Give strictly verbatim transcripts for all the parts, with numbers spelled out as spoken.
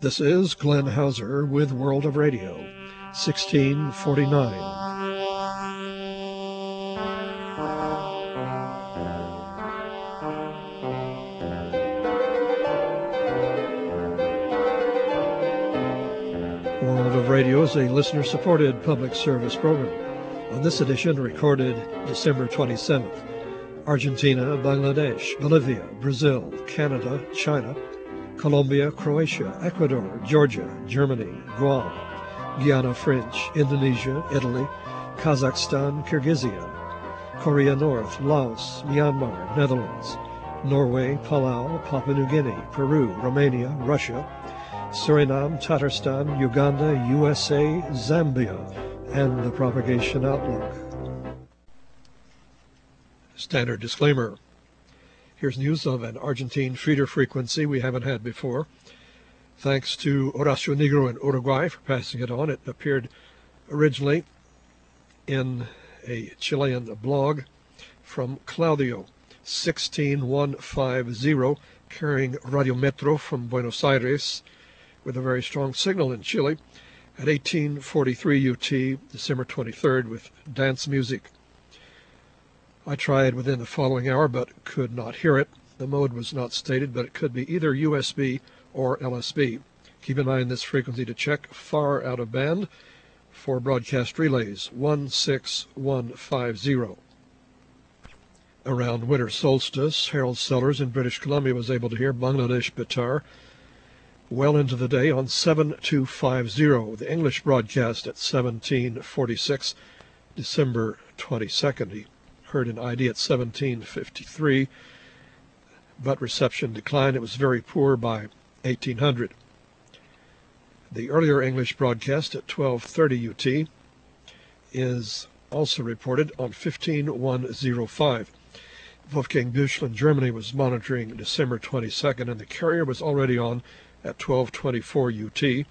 This is Glenn Hauser with World of Radio, sixteen forty-nine. World of Radio is a listener-supported public service program. On this edition, recorded December twenty-seventh, Argentina, Bangladesh, Bolivia, Brazil, Canada, China, Colombia, Croatia, Ecuador, Georgia, Germany, Guam, Guyana French, Indonesia, Italy, Kazakhstan, Kyrgyzstan, Korea North, Laos, Myanmar, Netherlands, Norway, Palau, Papua New Guinea, Peru, Romania, Russia, Suriname, Tatarstan, Uganda, U S A, Zambia, and the propagation outlook. Standard disclaimer. Here's news of an Argentine feeder frequency we haven't had before. Thanks to Horacio Negro in Uruguay for passing it on. It appeared originally in a Chilean blog from Claudio, sixteen one fifty, carrying Radio Metro from Buenos Aires with a very strong signal in Chile at eighteen forty-three U T, December twenty-third, with dance music. I tried within the following hour, but could not hear it. The mode was not stated, but it could be either U S B or L S B. Keep in mind this frequency to check far out of band for broadcast relays, one six one five zero. Around winter solstice, Harold Sellers in British Columbia was able to hear Bangladesh Betar well into the day on seven two five zero. The English broadcast at seventeen forty-six, December twenty-second. He heard an I D at seventeen fifty-three, but reception declined. It was very poor by eighteen hundred. The earlier English broadcast at twelve thirty U T is also reported on fifteen one oh five. Wolfgang Büchel in Germany was monitoring December twenty-second, and the carrier was already on at twelve twenty-four U T.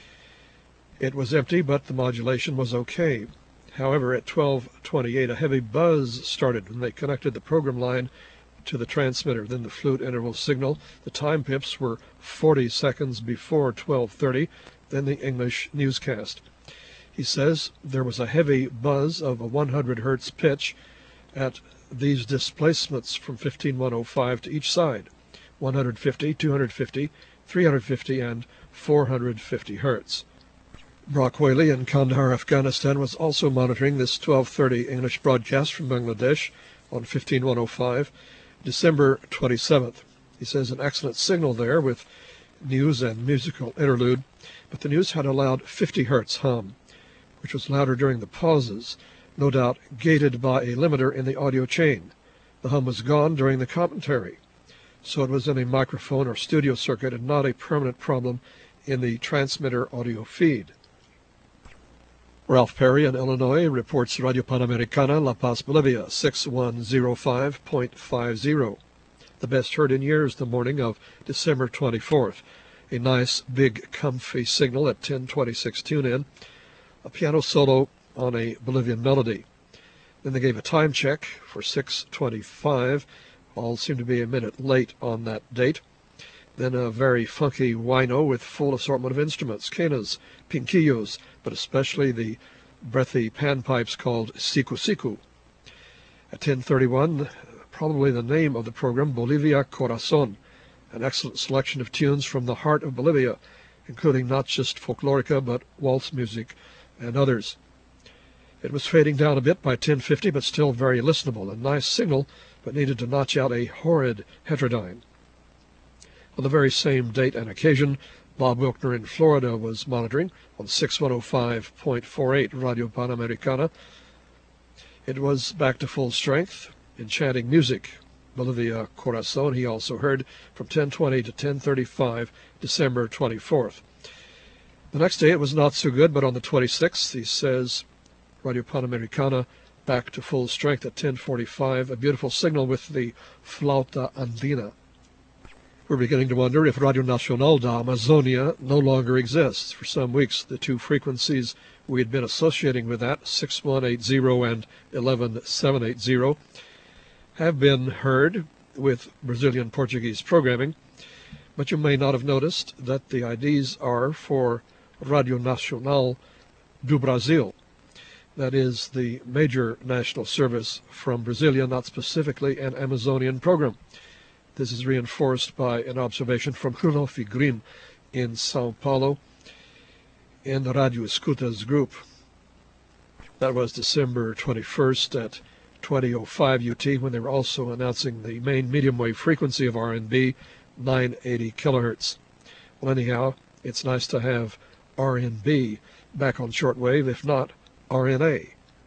It was empty, but the modulation was okay. However, at twelve twenty-eight, a heavy buzz started when they connected the program line to the transmitter. Then the flute interval signal. The time pips were forty seconds before twelve thirty, then the English newscast. He says there was a heavy buzz of a one hundred hertz pitch at these displacements from fifteen one oh five to each side, one hundred fifty, two hundred fifty, three hundred fifty, and four hundred fifty hertz. Brock Whaley in Kandahar, Afghanistan, was also monitoring this twelve thirty English broadcast from Bangladesh on fifteen one oh five, December twenty-seventh. He says an excellent signal there with news and musical interlude, but the news had a loud fifty hertz hum, which was louder during the pauses, no doubt gated by a limiter in the audio chain. The hum was gone during the commentary, so it was in a microphone or studio circuit and not a permanent problem in the transmitter audio feed. Ralph Perry in Illinois reports Radio Panamericana, La Paz, Bolivia, six one oh five point five zero. The best heard in years the morning of December twenty-fourth. A nice, big, comfy signal at ten twenty-six tune-in. A piano solo on a Bolivian melody. Then they gave a time check for six twenty-five. All seemed to be a minute late on that date. Then a very funky wino with full assortment of instruments, quenas, pinquillos, but especially the breathy panpipes called siku siku. At ten thirty-one, probably the name of the program, Bolivia Corazon, an excellent selection of tunes from the heart of Bolivia, including not just folklorica, but waltz music and others. It was fading down a bit by ten fifty, but still very listenable. A nice signal, but needed to notch out a horrid heterodyne. On the very same date and occasion, Bob Wilkner in Florida was monitoring on six one oh five point four eight Radio Panamericana. It was back to full strength, enchanting music. Bolivia Corazon he also heard from ten twenty to ten thirty-five, December twenty-fourth. The next day it was not so good, but on the twenty-sixth, he says, Radio Panamericana back to full strength at ten forty-five, a beautiful signal with the Flauta Andina. We're beginning to wonder if Radio Nacional da Amazonia no longer exists. For some weeks, the two frequencies we had been associating with that, six one eight zero and eleven seven eighty, have been heard with Brazilian Portuguese programming, but you may not have noticed that the I Ds are for Radio Nacional do Brasil. That is the major national service from Brasilia, not specifically an Amazonian program. This is reinforced by an observation from Rudolf Green in Sao Paulo in the Radio Escutas group. That was December twenty-first at twenty oh five U T, when they were also announcing the main medium wave frequency of R N B, nine eighty kilohertz. Well, anyhow, it's nice to have R N B back on shortwave, if not R N A.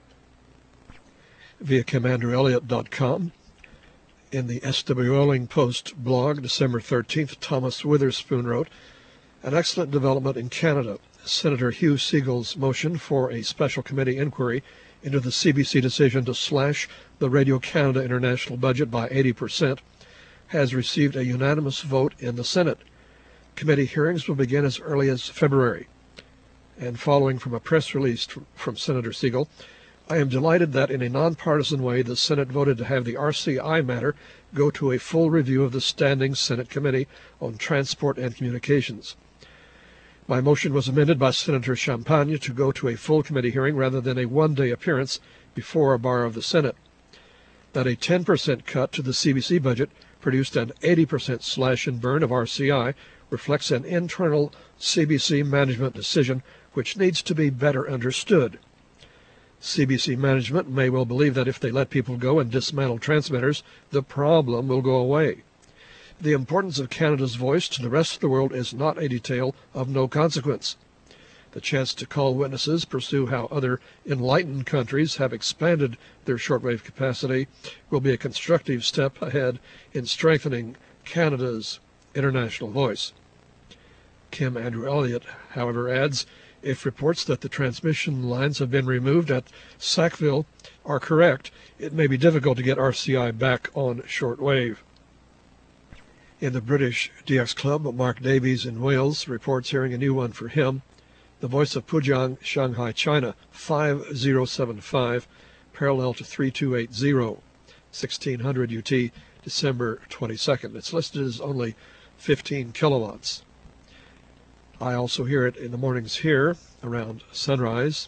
Via Kim Andrew Elliott dot com. In the S W Oling Post blog, December thirteenth, Thomas Witherspoon wrote, "An excellent development in Canada. Senator Hugh Siegel's motion for a special committee inquiry into the C B C decision to slash the Radio-Canada international budget by eighty percent has received a unanimous vote in the Senate. Committee hearings will begin as early as February." And following from a press release from Senator Siegel, "I am delighted that in a nonpartisan way the Senate voted to have the R C I matter go to a full review of the Standing Senate Committee on Transport and Communications. My motion was amended by Senator Champagne to go to a full committee hearing rather than a one-day appearance before a bar of the Senate. That a ten percent cut to the C B C budget produced an eighty percent slash and burn of R C I reflects an internal C B C management decision which needs to be better understood. C B C management may well believe that if they let people go and dismantle transmitters, the problem will go away. The importance of Canada's voice to the rest of the world is not a detail of no consequence. The chance to call witnesses, pursue how other enlightened countries have expanded their shortwave capacity, will be a constructive step ahead in strengthening Canada's international voice." Kim Andrew Elliott, however, adds, "If reports that the transmission lines have been removed at Sackville are correct, it may be difficult to get R C I back on shortwave." In the British D X Club, Mark Davies in Wales reports hearing a new one for him. The Voice of Pujiang, Shanghai, China, five oh seven five, parallel to three two eight zero, sixteen hundred U T, December twenty-second. It's listed as only fifteen kilowatts. I also hear it in the mornings here around sunrise.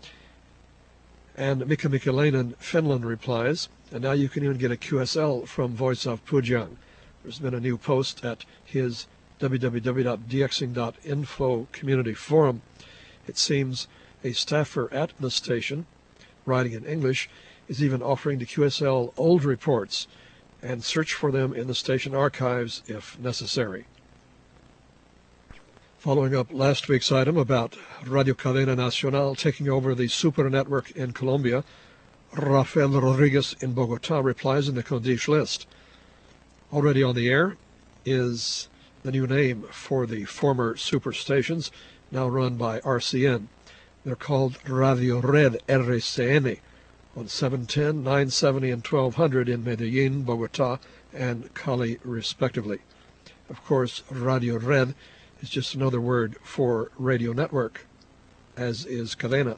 And Mika Mikalainen, Finland replies, "And now you can even get a Q S L from Voice of Pujiang." There's been a new post at his w w w dot d x ing dot info community forum. It seems a staffer at the station, writing in English, is even offering to Q S L old reports and search for them in the station archives if necessary. Following up last week's item about Radio Cadena Nacional taking over the Super Network in Colombia, Rafael Rodriguez in Bogota replies in the Condish list. Already on the air is the new name for the former super stations, now run by R C N. They're called Radio Red R C N on seven ten, nine seventy, and twelve hundred in Medellin, Bogota, and Cali, respectively. Of course, Radio Red is just another word for radio network, as is Cadena.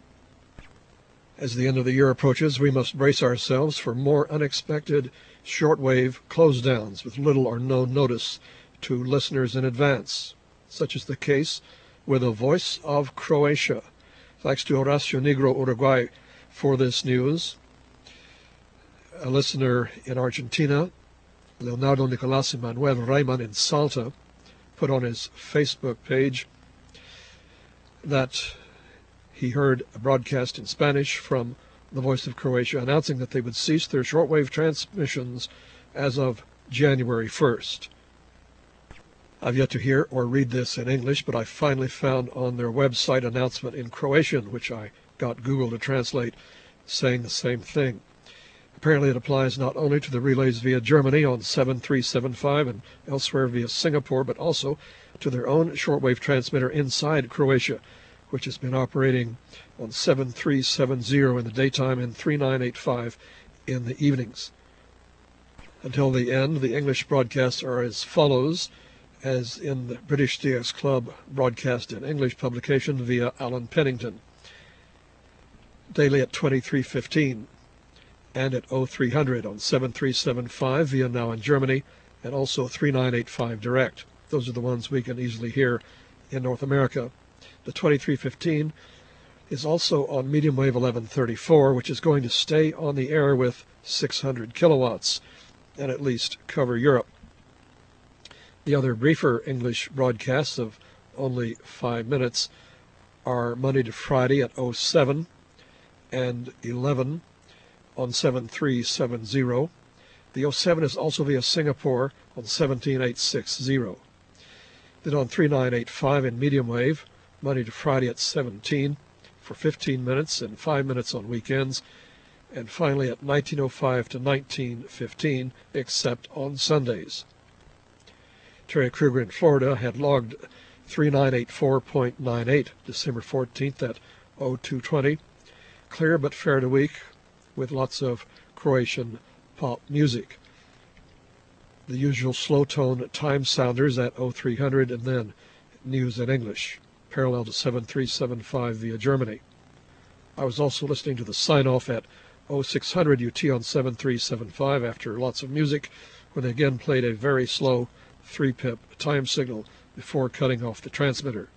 As the end of the year approaches, we must brace ourselves for more unexpected shortwave close-downs with little or no notice to listeners in advance, such is the case with the Voice of Croatia. Thanks to Horacio Negro Uruguay for this news. A listener in Argentina, Leonardo Nicolás Manuel Rayman in Salta, put on his Facebook page that he heard a broadcast in Spanish from the Voice of Croatia announcing that they would cease their shortwave transmissions as of January first. I've yet to hear or read this in English, but I finally found on their website announcement in Croatian, which I got Google to translate, saying the same thing. Apparently it applies not only to the relays via Germany on seven three seven five and elsewhere via Singapore, but also to their own shortwave transmitter inside Croatia, which has been operating on seven three seven zero in the daytime and three nine eight five in the evenings. Until the end, the English broadcasts are as follows, as in the British D X Club broadcast in English publication via Alan Pennington. Daily at twenty-three fifteen and at oh three hundred on seven three seven five via Now in Germany, and also three nine eight five direct. Those are the ones we can easily hear in North America. The twenty-three fifteen is also on medium wave eleven thirty-four, which is going to stay on the air with six hundred kilowatts and at least cover Europe. The other briefer English broadcasts of only five minutes are Monday to Friday at oh seven and eleven on seven three seven zero. The oh seven is also via Singapore on seventeen eight sixty. Then on three nine eight five in medium wave, Monday to Friday at seventeen for fifteen minutes and five minutes on weekends, and finally at nineteen oh five to nineteen fifteen, except on Sundays. Terry Kruger in Florida had logged three nine eight four point nine eight December fourteenth at oh two twenty. Clear but fair to weak, with lots of Croatian pop music. The usual slow tone time sounders at oh three hundred, and then news in English, parallel to seven three seven five via Germany. I was also listening to the sign-off at oh six hundred U T on seven three seven five after lots of music, when they again played a very slow three pip time signal before cutting off the transmitter.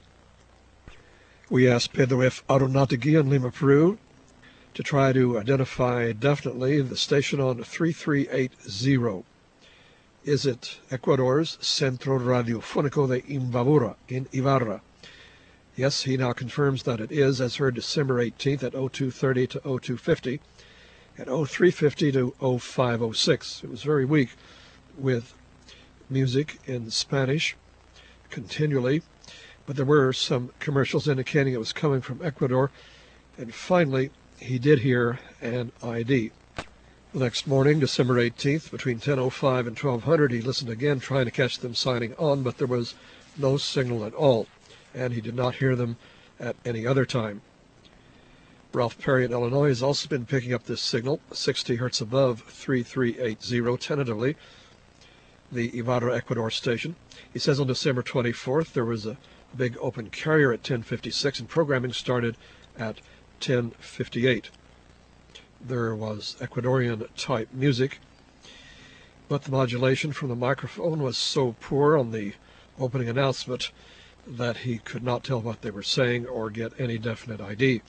We asked Pedro F. Aronategui in Lima, Peru, to try to identify definitely the station on three three eight zero. Is it Ecuador's Centro Radiofónico de Imbabura in Ibarra? Yes, he now confirms that it is, as heard December eighteenth at oh two thirty to oh two fifty, at oh three fifty to oh five oh six. It was very weak, with music in Spanish continually, but there were some commercials indicating it was coming from Ecuador, and finally he did hear an I D. The next morning, December eighteenth, between ten oh five and twelve hundred, he listened again, trying to catch them signing on, but there was no signal at all, and he did not hear them at any other time. Ralph Perry in Illinois has also been picking up this signal, sixty hertz above three three eight zero, tentatively, the Ibarra, Ecuador station. He says on December twenty-fourth there was a big open carrier at ten fifty-six, and programming started at ten fifty-eight. There was Ecuadorian-type music, but the modulation from the microphone was so poor on the opening announcement that he could not tell what they were saying or get any definite I D.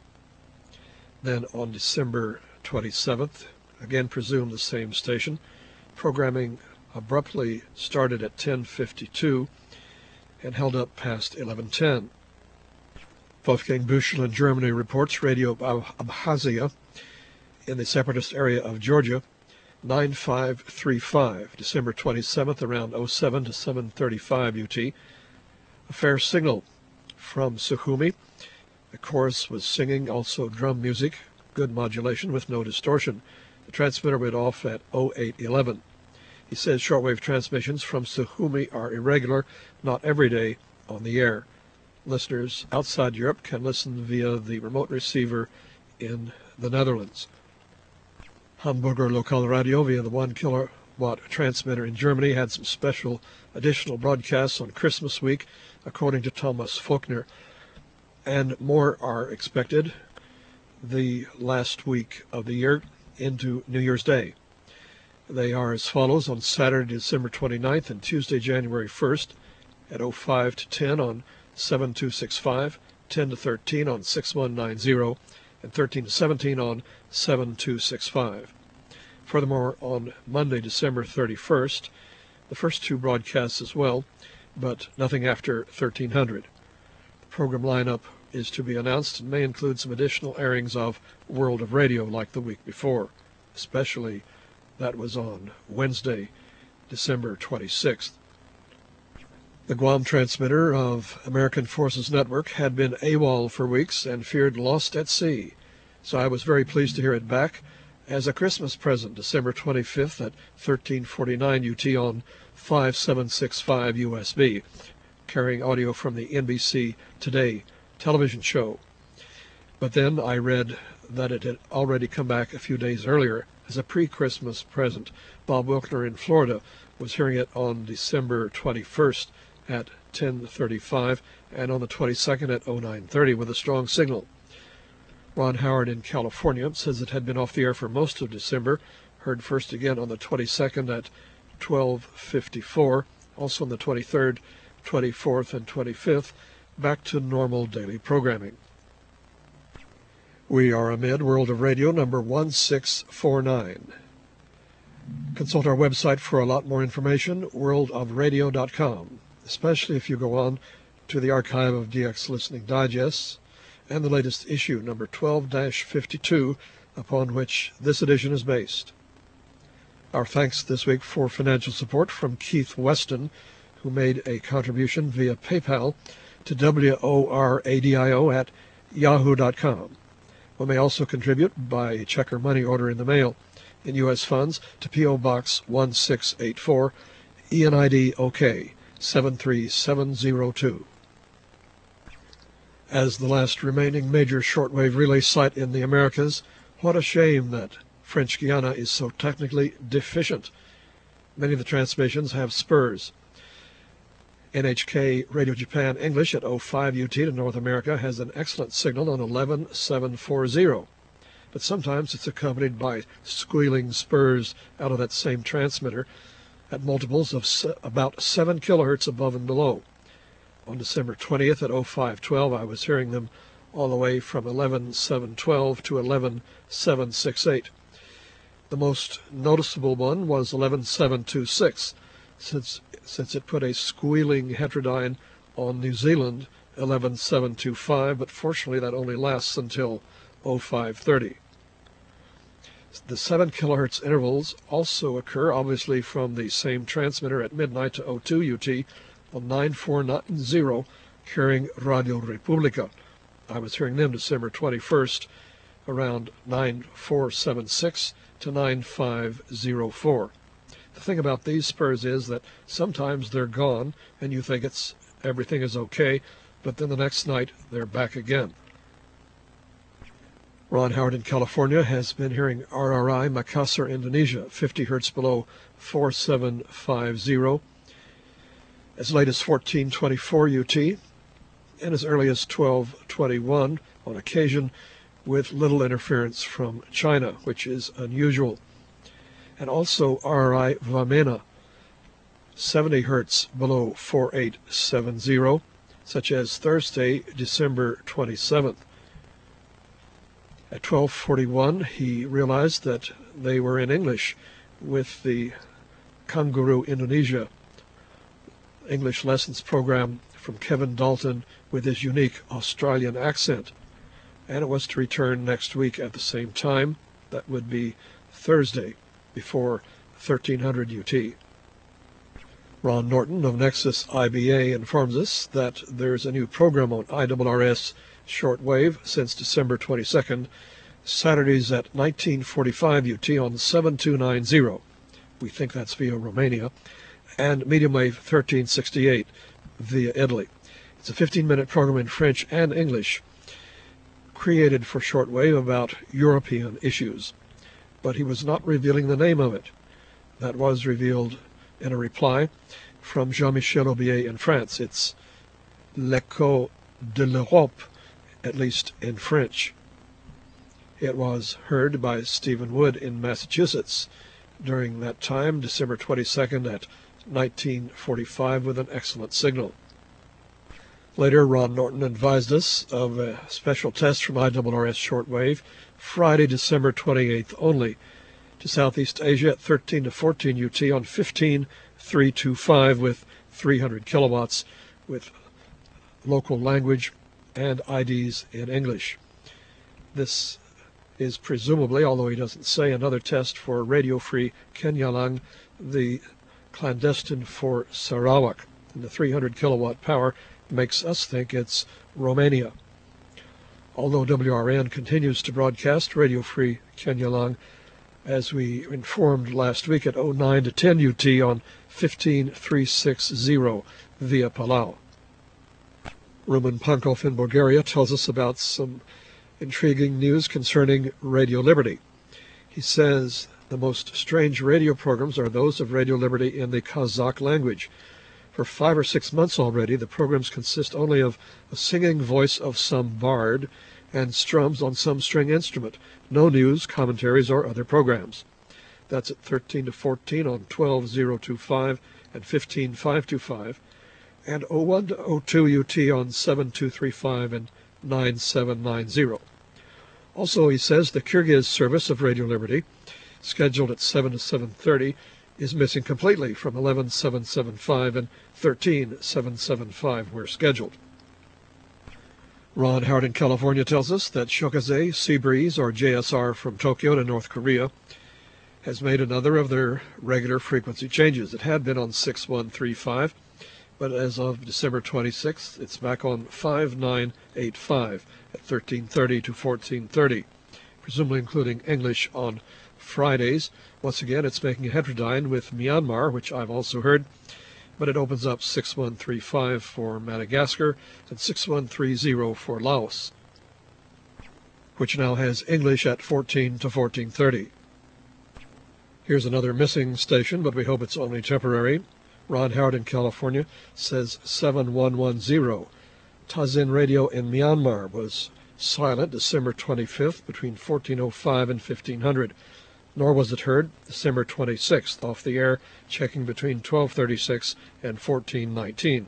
Then on December twenty-seventh, again presumed the same station, programming abruptly started at ten fifty-two and held up past eleven ten. Wolfgang Büchel in Germany reports Radio Abkhazia in the separatist area of Georgia, nine five three five, December twenty-seventh, around oh seven to seven thirty-five U T. A fair signal from Sukhumi. The chorus was singing, also drum music, good modulation with no distortion. The transmitter went off at oh eight eleven. He says shortwave transmissions from Sukhumi are irregular, not every day on the air. Listeners outside Europe can listen via the remote receiver in the Netherlands. Hamburger Local Radio via the one kilowatt transmitter in Germany had some special additional broadcasts on Christmas week, according to Thomas Faulkner, and more are expected the last week of the year into New Year's Day. They are as follows: on Saturday, December twenty-ninth, and Tuesday, January first, at oh five to ten on seven two six five, ten to thirteen on six one nine zero, and thirteen to seventeen on seven two six five. Furthermore, on Monday, December thirty-first, the first two broadcasts as well, but nothing after thirteen hundred. The program lineup is to be announced and may include some additional airings of World of Radio like the week before, especially that was on Wednesday, December twenty-sixth. The Guam transmitter of American Forces Network had been AWOL for weeks and feared lost at sea, so I was very pleased to hear it back as a Christmas present, December twenty-fifth at thirteen forty-nine U T on five seven six five U S B, carrying audio from the N B C Today television show. But then I read that it had already come back a few days earlier as a pre-Christmas present. Bob Wilkner in Florida was hearing it on December twenty-first at ten thirty-five and on the twenty-second at oh nine thirty with a strong signal. Ron Howard in California says it had been off the air for most of December, heard first again on the twenty-second at twelve fifty-four. Also on the twenty-third, twenty-fourth, and twenty-fifth, back to normal daily programming. We are amid World of Radio number one six four nine. Consult our website for a lot more information, world of radio dot com, especially if you go on to the archive of D X Listening Digests and the latest issue, number twelve fifty-two, upon which this edition is based. Our thanks this week for financial support from Keith Weston, who made a contribution via PayPal to W O R A D I O at yahoo dot com. One may also contribute by check or money order in the mail in U S funds to P O Box one six eight four, E N I D OK seven three seven zero two. As the last remaining major shortwave relay site in the Americas, what a shame that French Guiana is so technically deficient. Many of the transmissions have spurs. N H K Radio Japan English at oh five U T to North America has an excellent signal on eleven seven forty, but sometimes it's accompanied by squealing spurs out of that same transmitter at multiples of se- about seven kilohertz above and below. On December twentieth at oh five twelve, I was hearing them all the way from eleven seven twelve to eleven seven sixty-eight. The most noticeable one was eleven seven twenty-six, since since it put a squealing heterodyne on New Zealand, eleven seven twenty-five, but fortunately that only lasts until oh five thirty. The seven kilohertz intervals also occur, obviously from the same transmitter at midnight to oh two U T on nine four ninety, carrying Radio Republica. I was hearing them December twenty-first around nine four seventy-six to nine five oh four. The thing about these spurs is that sometimes they're gone and you think it's everything is okay, but then the next night they're back again. Ron Howard in California has been hearing R R I Makassar, Indonesia, fifty hertz below four seven five zero, as late as fourteen twenty-four U T, and as early as twelve twenty-one on occasion, with little interference from China, which is unusual. And also R R I Vamena, seventy hertz below four eight seven zero, such as Thursday, December twenty-seventh. At twelve forty-one, he realized that they were in English with the Kangaroo Indonesia English lessons program from Kevin Dalton with his unique Australian accent. And it was to return next week at the same time. That would be Thursday, before thirteen hundred U T. Ron Norton of Nexus I B A informs us that there's a new program on I R R S shortwave since December twenty-second, Saturdays at nineteen forty-five U T on seven two nine zero. We think that's via Romania, and medium wave thirteen sixty-eight via Italy. It's a fifteen-minute program in French and English, created for shortwave about European issues. But he was not revealing the name of it. That was revealed in a reply from Jean-Michel Aubier in France. It's L'Echo de l'Europe, at least in French. It was heard by Stephen Wood in Massachusetts during that time, December twenty-second at nineteen forty-five, with an excellent signal. Later, Ron Norton advised us of a special test from I R R S shortwave, Friday, December twenty-eighth only, to Southeast Asia at thirteen to fourteen U T on fifteen three twenty-five with three hundred kilowatts, with local language and I Ds in English. This is presumably, although he doesn't say, another test for radio-free Kenyalang, the clandestine for Sarawak. And the three hundred kilowatt power makes us think it's Romania. Although W R N continues to broadcast radio-free Kenyalang, as we informed last week, at oh nine to ten U T on fifteen three sixty via Palau. Roman Pankov in Bulgaria tells us about some intriguing news concerning Radio Liberty. He says the most strange radio programs are those of Radio Liberty in the Kazakh language. For five or six months already, the programs consist only of a singing voice of some bard and strums on some string instrument. No news, commentaries, or other programs. That's at thirteen to fourteen on twelve thousand twenty-five and fifteen thousand five hundred twenty-five, and oh one to oh two U T on seven two three five and nine seven nine zero. Also, he says the Kyrgyz service of Radio Liberty, scheduled at seven to seven thirty, is missing completely from eleven seven seventy-five and thirteen seven seventy-five where scheduled. Ron Howard in California tells us that Shokaze, Seabreeze, or J S R from Tokyo to North Korea has made another of their regular frequency changes. It had been on six one three five, but as of December twenty-sixth, it's back on five nine eight five at thirteen thirty to fourteen thirty, presumably including English on Fridays. Once again, it's making a heterodyne with Myanmar, which I've also heard, but it opens up six one three five for Madagascar and six one three zero for Laos, which now has English at fourteen to fourteen thirty. Here's another missing station, but we hope it's only temporary. Ron Howard in California says seven one one zero. Tazin Radio in Myanmar was silent December twenty-fifth between fourteen oh five and fifteen hundred. Nor was it heard December twenty-sixth, off the air, checking between twelve thirty-six and fourteen nineteen.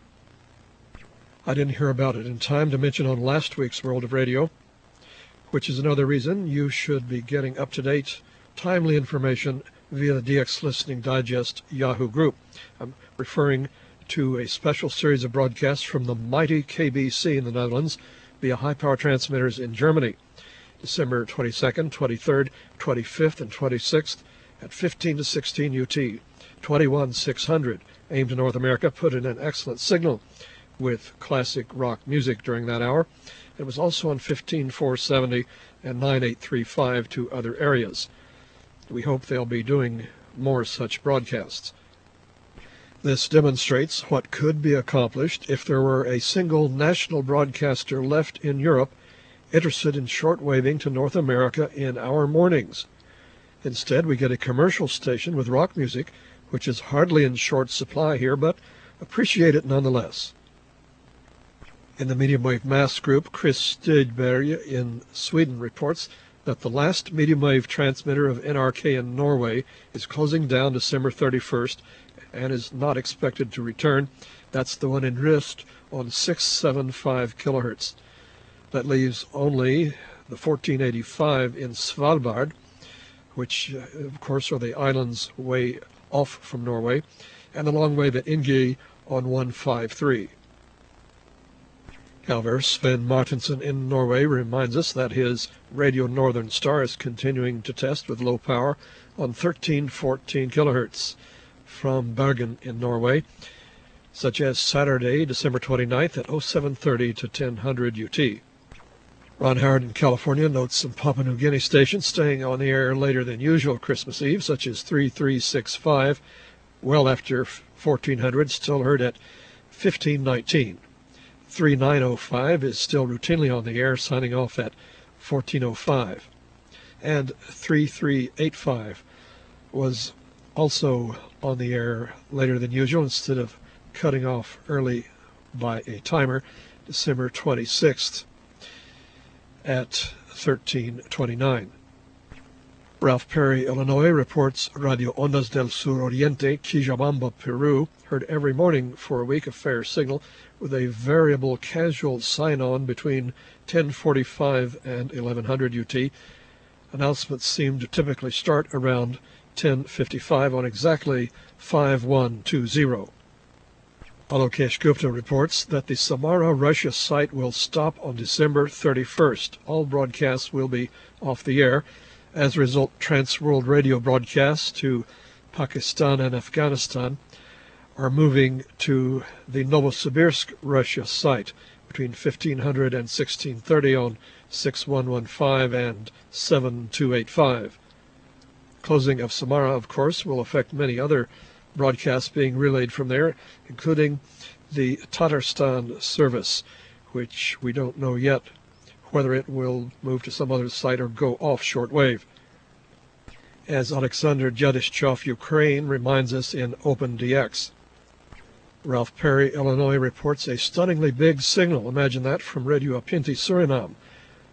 I didn't hear about it in time to mention on last week's World of Radio, which is another reason you should be getting up-to-date, timely information via the D X Listening Digest Yahoo group. I'm referring to a special series of broadcasts from the mighty K B C in the Netherlands via high-power transmitters in Germany. December twenty-second, twenty-third, twenty-fifth, and twenty-sixth at fifteen to sixteen U T. twenty-one six hundred, aimed to North America, put in an excellent signal with classic rock music during that hour. It was also on fifteen four seventy and nine eight three five to other areas. We hope they'll be doing more such broadcasts. This demonstrates what could be accomplished if there were a single national broadcaster left in Europe interested in shortwaving to North America in our mornings. Instead, we get a commercial station with rock music, which is hardly in short supply here, but appreciate it nonetheless. In the medium wave mass group, Chris Stidberg in Sweden reports that the last medium wave transmitter of N R K in Norway is closing down December thirty-first and is not expected to return. That's the one in Rist on six seventy-five kilohertz. That leaves only the fourteen eighty-five in Svalbard, which, uh, of course, are the islands way off from Norway, and the long wave at Ingi on one fifty-three. However, Sven Martinsen in Norway reminds us that his Radio Northern Star is continuing to test with low power on thirteen fourteen kilohertz from Bergen in Norway, such as Saturday, December twenty-ninth at oh seven thirty to ten hundred U T. Ron Howard in California notes some Papua New Guinea stations staying on the air later than usual Christmas Eve, such as three three six five, well after fourteen hundred, still heard at fifteen nineteen. three nine oh five is still routinely on the air, signing off at fourteen oh five. And three three eight five was also on the air later than usual, instead of cutting off early by a timer, December twenty-sixth. At thirteen twenty-nine. Ralph Perry, Illinois, reports Radio Ondas del Sur Oriente, Quijabamba, Peru, heard every morning for a week, a fair signal, with a variable casual sign-on between ten forty-five and eleven hundred U T. Announcements seem to typically start around ten fifty-five on exactly five one two zero. Alokesh Gupta reports that the Samara, Russia site will stop on December thirty-first. All broadcasts will be off the air. As a result, Trans-World Radio broadcasts to Pakistan and Afghanistan are moving to the Novosibirsk, Russia site between fifteen hundred and sixteen thirty on six one one five and seven two eight five. Closing of Samara, of course, will affect many other broadcasts being relayed from there, including the Tatarstan service, which we don't know yet whether it will move to some other site or go off shortwave. As Alexander Jadishchov, Ukraine, reminds us in OpenDX. Ralph Perry, Illinois, reports a stunningly big signal. Imagine that, from Radio Apinti, Suriname.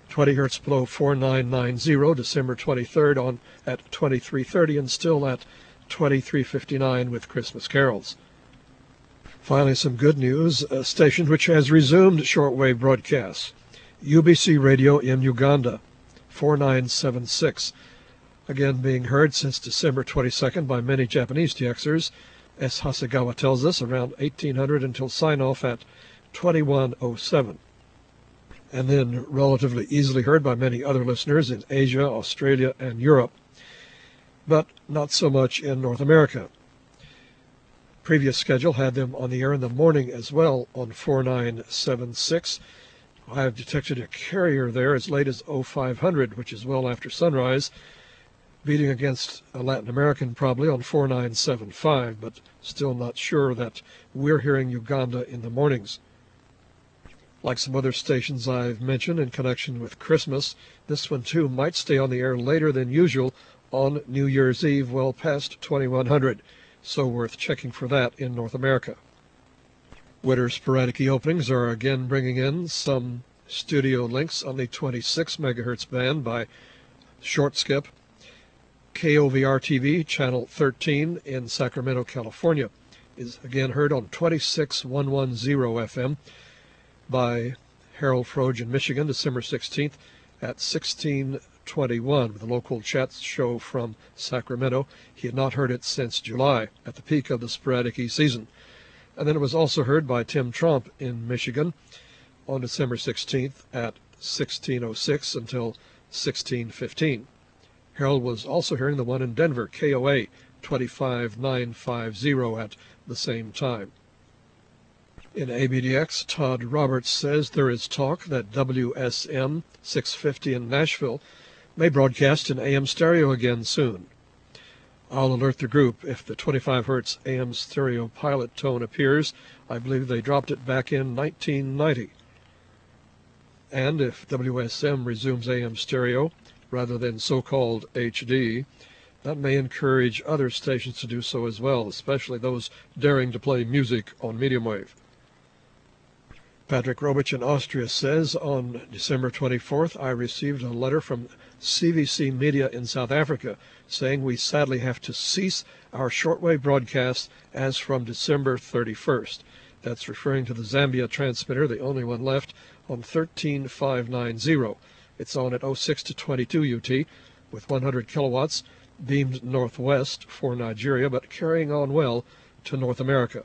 twenty hertz below four nine nine zero, December twenty-third on at twenty-three thirty and still at twenty-three fifty-nine with Christmas carols. Finally, some good news, a station which has resumed shortwave broadcasts. U B C Radio in Uganda, four nine seven six, again being heard since December twenty-second by many Japanese T Xers. S. Hasegawa tells us around eighteen hundred until sign-off at twenty-one oh seven. And then relatively easily heard by many other listeners in Asia, Australia, and Europe, but not so much in North America. Previous schedule had them on the air in the morning as well on four nine seven six. I have detected a carrier there as late as oh five hundred, which is well after sunrise, beating against a Latin American probably on four nine seven five, but still not sure that we're hearing Uganda in the mornings. Like some other stations I've mentioned in connection with Christmas, this one too might stay on the air later than usual on New Year's Eve, well past twenty-one hundred, so worth checking for that in North America. Winter sporadic openings are again bringing in some studio links on the twenty-six megahertz band by Short Skip. K O V R T V, channel thirteen in Sacramento, California, is again heard on twenty-six one ten F M by Harold Froge in Michigan, December sixteenth at sixteen twenty-one, with a local chat show from Sacramento. He had not heard it since July, at the peak of the sporadic E season. And then it was also heard by Tim Trump in Michigan on December sixteenth at sixteen oh six until sixteen fifteen. Harold was also hearing the one in Denver, K O A twenty-five nine fifty at the same time. In A B D X, Todd Roberts says there is talk that W S M six fifty in Nashville may broadcast in A M stereo again soon. I'll alert the group if the twenty-five hertz A M stereo pilot tone appears. I believe they dropped it back in nineteen ninety. And if W S M resumes A M stereo rather than so-called H D, that may encourage other stations to do so as well, especially those daring to play music on medium wave. Patrick Robich in Austria says, on December twenty-fourth, I received a letter from C V C Media in South Africa saying we sadly have to cease our shortwave broadcasts as from December thirty-first. That's referring to the Zambia transmitter, the only one left, on thirteen five ninety. It's on at oh six to twenty-two U T with one hundred kilowatts, beamed northwest for Nigeria, but carrying on well to North America.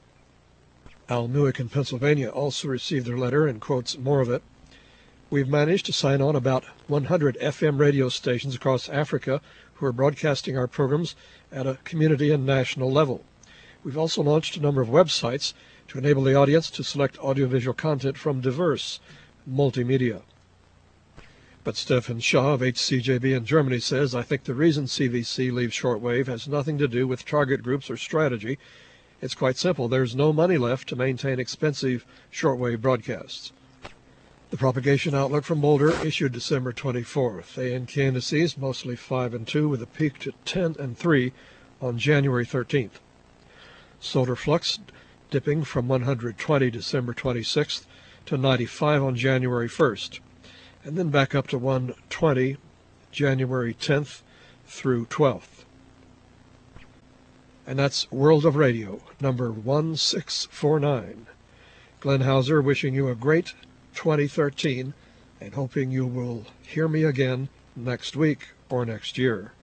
Al Newick in Pennsylvania also received their letter and quotes more of it. We've managed to sign on about one hundred F M radio stations across Africa who are broadcasting our programs at a community and national level. We've also launched a number of websites to enable the audience to select audiovisual content from diverse multimedia. But Stefan Shaw of H C J B in Germany says, I think the reason C V C leaves shortwave has nothing to do with target groups or strategy. It's quite simple. There's no money left to maintain expensive shortwave broadcasts. The propagation outlook from Boulder issued December twenty-fourth. A N K indices mostly five and two with a peak to ten and three on January thirteenth. Solar flux dipping from one hundred twenty December twenty-sixth to ninety-five on January first, and then back up to one hundred twenty January tenth through twelfth. And that's World of Radio, number one six four nine. Glenn Hauser wishing you a great twenty thirteen and hoping you will hear me again next week or next year.